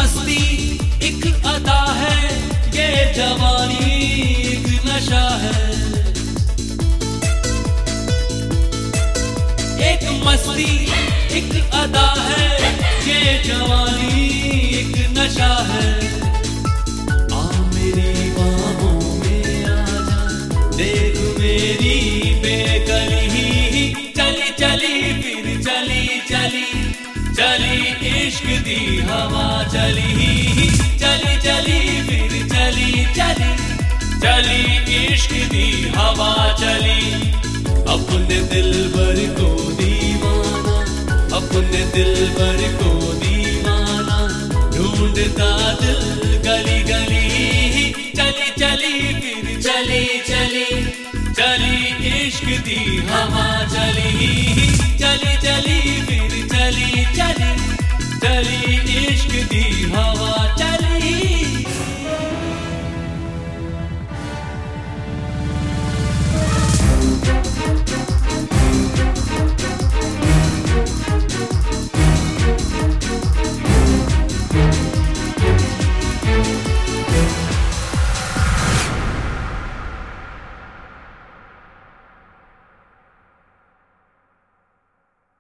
मस्ती एक अदा है, ये जवानी एक नशा है। एक मस्ती एक अदा है, ये जवानी एक नशा है। आ मेरी बाहों में आजा, देख मेरी बेकली, चली चली फिर चली चली चली इश्क दी हवा चली, चली चली फिर चली चली चली इश्क दी हवा चली। अपने दिलबर को दीवाना, अपने दिलबर को दीवाना, ढूंढता दिल गली गली, चली चली फिर चली चली चली इश्क दी हवा चली, चली चली फिर चली चली चली इश्क दी हवा